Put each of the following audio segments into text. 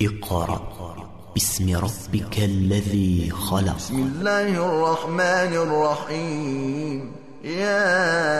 اقرأ باسم ربك الذي خلق. بسم الله الرحمن الرحيم. يا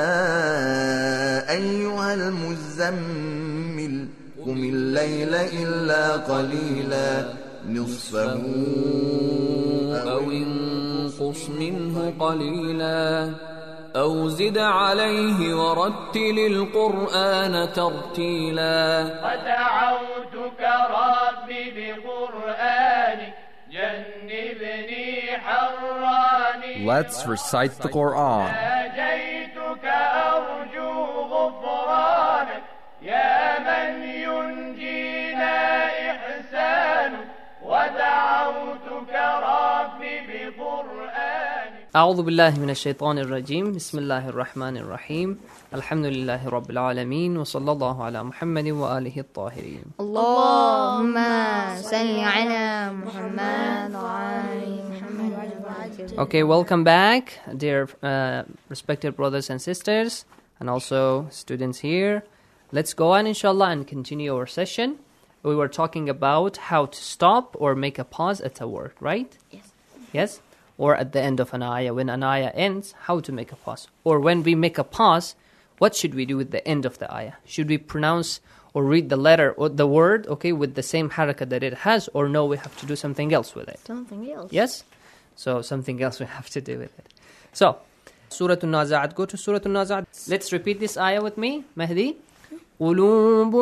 أيها المزمل قم الليل إلا قليلا نصفه أو انقص منه قليلا أو زد عليه ورتل القرآن ترتيلا. ودعوتك ربي بقرآنك جنبني حراني. Let's recite the Quran. ناجيتك أرجو غفرانك يا من ينجينا إحسانك. ودعوتك ربي بقرآنك. أعوذ بالله من الشيطان الرجيم. بسم الله الرحمن الرحيم. الحمد لله رب العالمين وصلى الله على محمد وآله الطاهرين. اللهم صل على محمد وعلى محمد. Okay, welcome back, dear respected brothers and sisters, and also students here. Let's go on, inshallah, and continue our session. We were talking about how to stop or make a pause at a word, right? Yes. Yes? Or at the end of an ayah. When an ayah ends, how to make a pause. Or when we make a pause, what should we do with the end of the ayah? Should we pronounce or read the letter or the word, okay, with the same harakah that it has, or no, we have to do something else with it? Something else. Yes? So something else we have to do with it. So, Surah An-Nazi'at. Go to Surah An-Nazi'at. Let's repeat this ayah with me. Mahdi. قلوب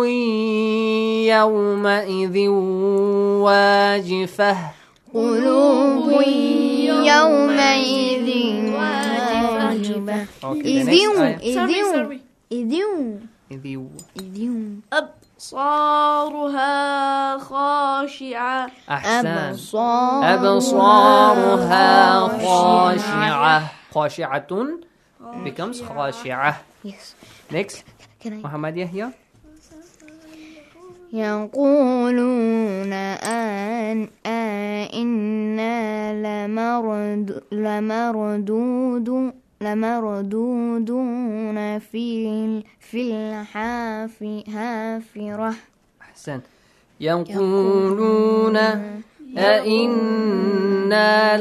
يومئذ واجفة. قلوب يومئذ واجفة. Okay, the next ayah. إذ أبصارها خاشعة. أحسن. أبصارها خاشعة. خاشعة becomes خاشعة. Yes. Next. Can I? Muhammad Yahya. يقولون إنا لمردودون في الحافرة. أحسن. يقولون أئنا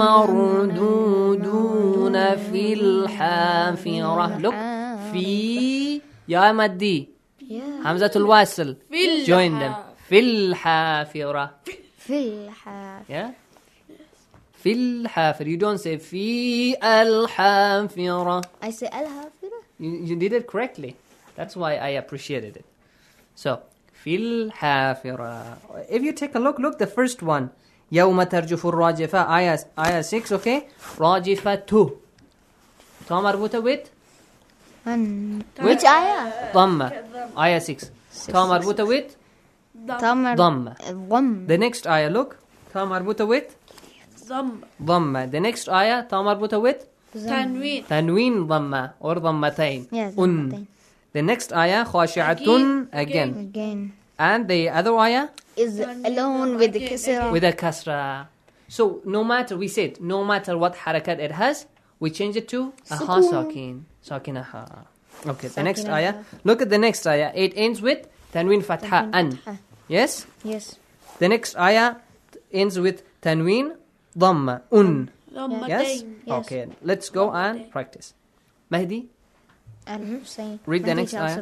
لمردودون في الحافرة. Look. في يا مدي همزة الواصل. Join them. في الحافرة. في الحافرة. Yeah. في الحافرة. You don't say في الحافرة. I say الحافرة. You did it correctly. That's why I appreciated it. So, في الحافرة. If you take a look the first one. يوم ترجف الراجفة. Ayah 6, okay? راجفة 2. تا مربوطة with? Which ayah? ضمة. Ayah 6. تا مربوطة with? ضمة. The next ayah, look. تا مربوطة with? ضمة. The next ayah, تا مربوطة with? تنوين ضمة or ضمتين. Yes, The next ayah, خاشعة again. And the other ayah? Is alone with the kasra. With a kasra. So, no matter what harakat it has, we change it to a ha sakin. Sakinaha. Okay, the next ayah. Look at the next ayah. It ends with tanween fatha an. Yes? Yes. The next ayah ends with tanween dhamma un. Yes? Okay, let's go and practice. Mahdi, read the next ayah.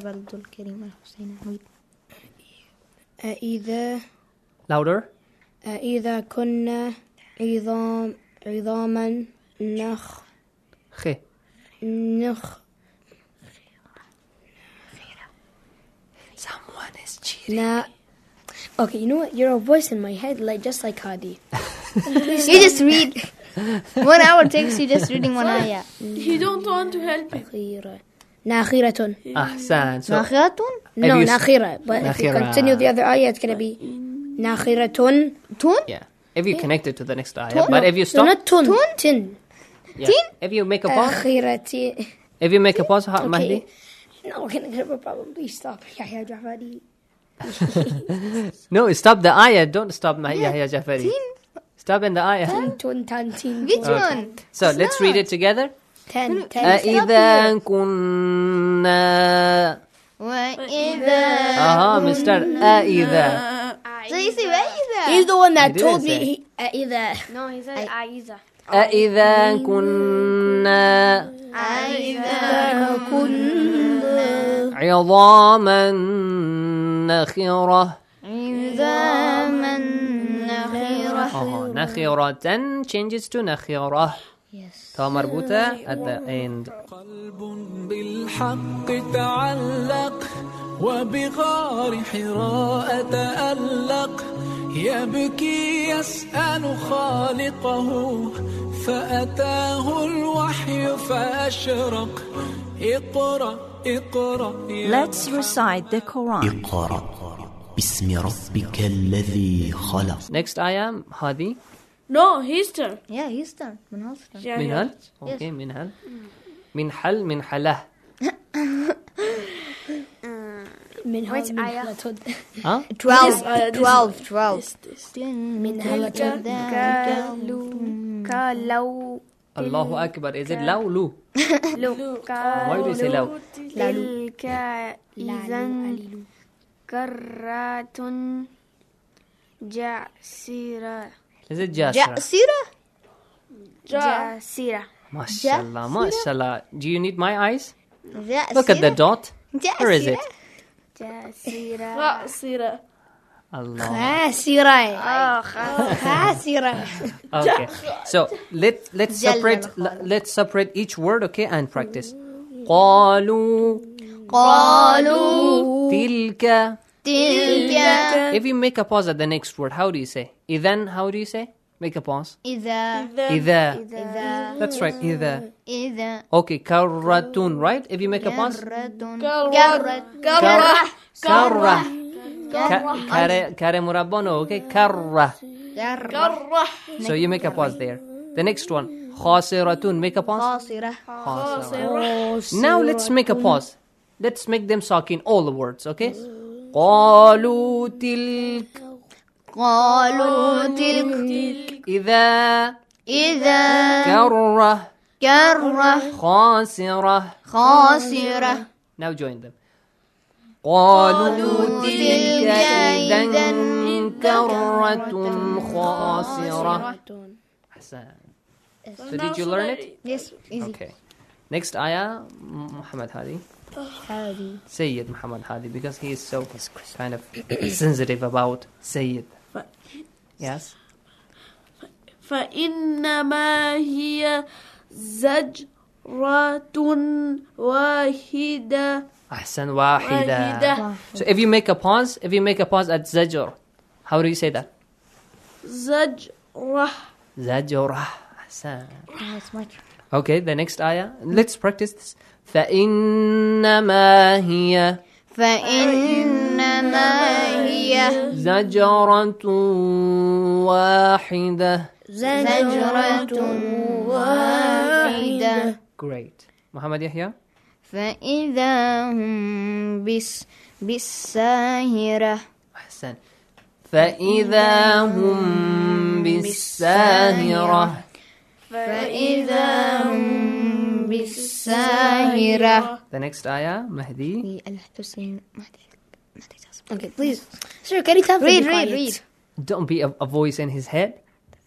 Louder. إذا كنا عظاما خي. Someone is cheating. Okay, you know what? You're a voice in my head, just like Hadi. You just read. 1 hour takes you just reading one ayah. You don't want to help me. ناخرة. Ahsan. So, ناخرة? No, ناخرة. But if you continue the other ayah, it's going to be ناخرة. Tun? yeah. If you connect it to the next ayah. But if you stop. No, not tun. Tin. Yeah. If you make a pause. آخرة. If you make a pause, Mahdi. No, we're going to have a problem. Please stop. Yahya Jafari. No, stop the ayah. Don't stop Yahya Jafari. Stop in the ayah. Which one? So let's read it together. 10. إذا كنا وإذا Mr. إذا So you say Aiza. He's the one that He told didn't me either. No, he said Aiza. أَإِذَا كُنَّا عِظَامًا نَخِرَةً عظاما نخيرة. نخرة changes to نخرة. Yes. تا مربوطة at the end. قلب بالحق تعلق وبغار حراء تألق يبكي يسأل خالقه فأتاه الوحي فأشرق اقرأ اقرأ Let's recite the Quran. اقرأ باسم ربك الذي خلق. Next ayah هذه No, his turn. Yeah, his turn. Manhal's turn. Yeah, منهل. Okay, منهل. منحل منحله. Which ayah? Huh? 12. كلو الله أكبر. Is it لو لو? Why do you say لو? تلك إذا كرة جاسرة. Is it جاسرة? جاسرة. ما شاء الله ما شاء الله. Do you need my eyes? Look at the dot. Where is it? جاسرة. Allah. خاسرة. Okay. So let's separate each word, okay, and practice. قالوا تلك. If you make a pause at the next word, how do you say? إذن, how do you say? Make a pause. إذا. That's right. إذا. Okay. كرة, right? If you make a pause. كرة. كره مربع, no, okay. كرة. So you make a pause there. The next one. خاسرة. Make a pause. خاسرة. Now let's make a pause. Let's make them sakin, all the words, okay? قالوا تلك. إذا. كرة. خاسرة. Now join them. قالوا تلك إذا كرة خاسرة. So did you learn it? Yes, easy. Okay. Next ayah, Muhammad Hadi. Sayyid Muhammad Hadi, because he is so kind of sensitive about Sayyid. Yes? فإنما هي زجرة واحدة. أحسن واحدة. So if you make a pause at زجر, how do you say that? زجرة. زجرة. أحسن. Okay, the next ayah. Let's practice this. فإنما هي زجرة واحدة. Great. Muhammad Yahya? فإذا هم بالساهرة. أحسن. فإذا هم بالساهرة. The next ayah, Mahdi. Okay, please. Sir, can you tell me? Read. Don't be a voice in his head.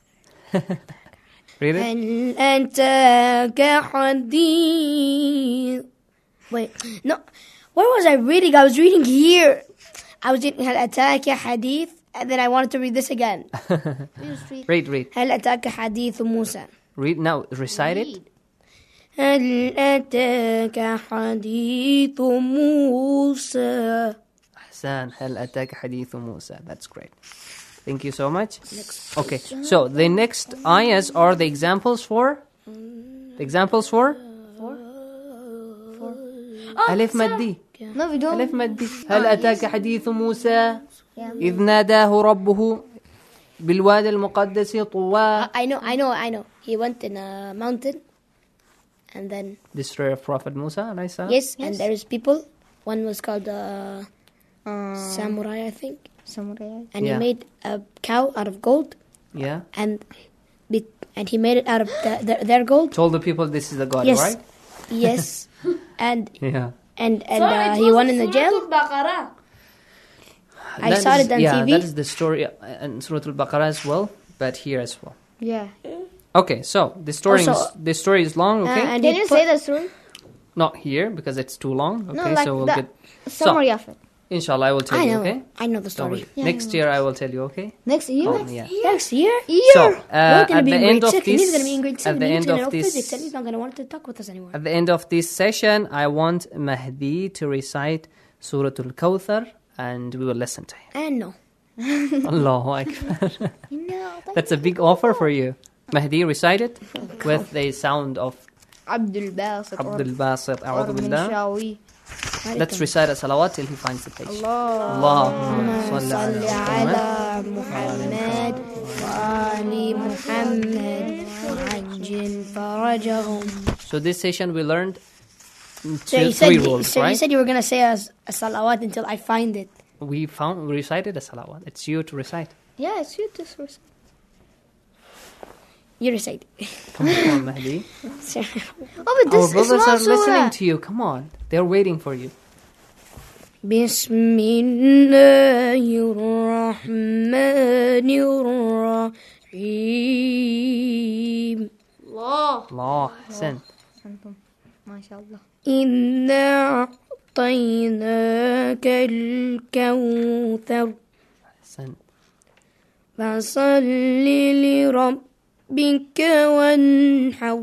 Read it. هل أتاك حديث. Wait, no. Where was I reading? I was reading here. I was reading هل أتاك حديث, and then I wanted to read this again. Read. هل أتاك حديث موسى. Read now. Recite it. هل أتاك حديث موسى. أحسن. هل أتاك حديث موسى. That's great. Thank you so much. Okay, so the next ayahs are the examples for? The examples for? ألف مدي. No, we don't. ألف مدي. هل أتاك حديث موسى إذ ناداه ربه بالوادي المقدس طوى. I know. He went in a mountain, and then The story of Prophet Musa alayhi salam. yes, and there's people. One was called Samurai, I think. And he made a cow out of gold, Yeah. and he made it out of their gold. Told the people this is the God, Yes. right? Yes, and Yeah. and he won in the jail. I saw it on TV. That is the story in Surah Al-Baqarah as well, but here as well. Yeah. Okay, so the story is long, okay? Can you say the story? Not here, because it's too long, okay? No, like so we'll the get... summary of it. Inshallah, I will tell you, okay? I know the story. Next year, I will tell you, okay? Next year? Next year? So, We're going to be in grade 6, and this... he's going to be in grade 7. At the end of this... physics, and he's not going to want to talk with us anymore. At the end of this session, I want Mahdi to recite Surah Al-Kawthar, and we will listen to him. And no. Allahu Akbar. That's a big offer for you. Mahdi, recite it with the sound of Abdul Basit. A'udhu Billah. Let's recite a salawat till he finds the page. Allahumma salli ala Muhammad wa ali Muhammad wa ajil farajahum. So this session we learned three rules, right? You said you were going to say a salawat until I find it. We recited a salawat. It's you to recite. Yeah, it's you to recite. You recite. Come on, Mahdi. But our brothers are listening to you. Come on. They're waiting for you. Bismillahirrahmanirrahim. Allah. Ahsan. MashaAllah. إِنَّا أَعْطَيْنَاكَ الْكَوْثَرَ Ahsan. فَصَلِّ لِرَبِّكَ وَانْحَرْ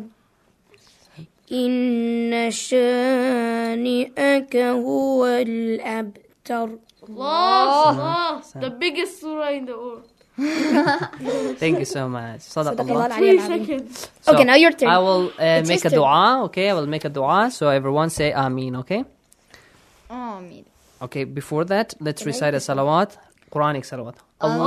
إِنَّ شَانِئَكَ هُوَ الْأَبْتَرُ. Allah, the biggest surah in the world. Thank you so much. Sadaqallah. 3 seconds. Okay, now your turn. I will make a dua, okay? I will make a dua, so everyone say Ameen, okay? Ameen. Okay, before that, let's recite a salawat, Quranic salawat.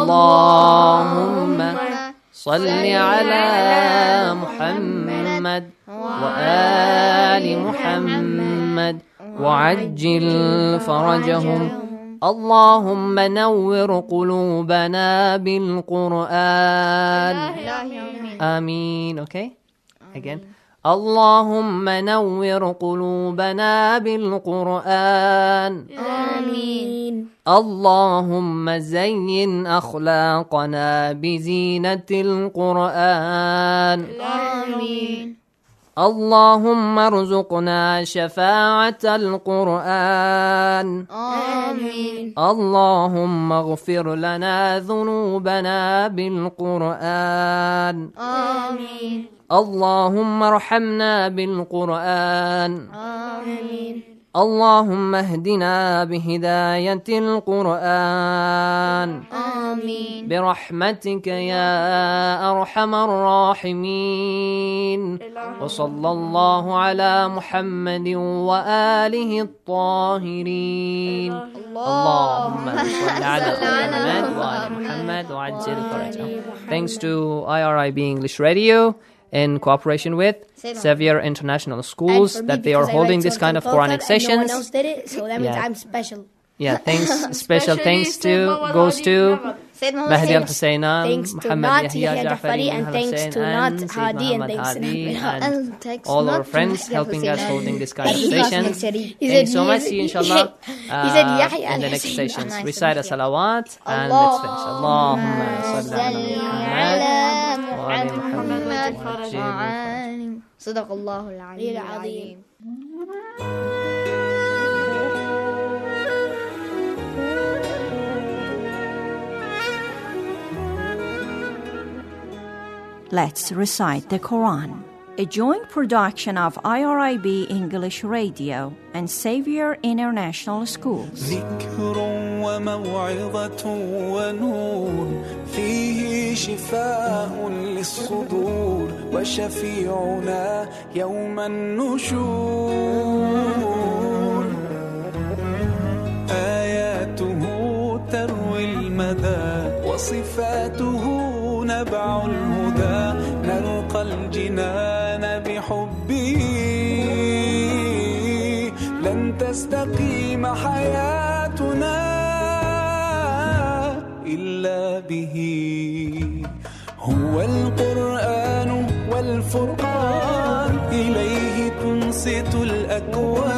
Allahumma salli ala Muhammad wa ali Muhammad wa ajil farajahum. اللهم نور قلوبنا بالقرآن آمين. Okay, again. اللهم نور قلوبنا بالقرآن آمين. اللهم زين أخلاقنا بزينة القرآن آمين. اللهم ارزقنا شفاعة القرآن آمين. اللهم اغفر لنا ذنوبنا بالقرآن آمين. اللهم ارحمنا بالقرآن آمين. اللهم اهدنا بهداية القرآن آمين. برحمتك يا أرحم الراحمين. وصلى الله على محمد وآله الطاهرين. اللهم صل على محمد وآل محمد وعجل فرجهم. Thanks to IRIB English Radio in cooperation with Xavier International Schools that they are holding this kind of Quranic sessions. No one else did it, so that means I'm special. Yeah, thanks. Special thanks goes to Mahdi Al-Husseina, Muhammad Yahya Ja'fari, and thanks to Not Hadi, and thanks all our friends helping us holding this kind of sessions. Thanks so much. See you inshallah in the next sessions. Recite a salawat and let's finish. Allahumma salli ala Muhammad wa ali Muhammad. صدق الله العلي العظيم. Let's recite the Quran. A joint production of IRIB English Radio and Xavier International Schools. ذكر وموعظة ونور فيه شفاء للصدور وشفيعنا يوم النشور آياته تروي المدى وصفاته نبع الهدى نلقى الجنان بحبه لن تستقيم حياتنا إلا به هو القرآن والفرقان إليه تنصت الأكوان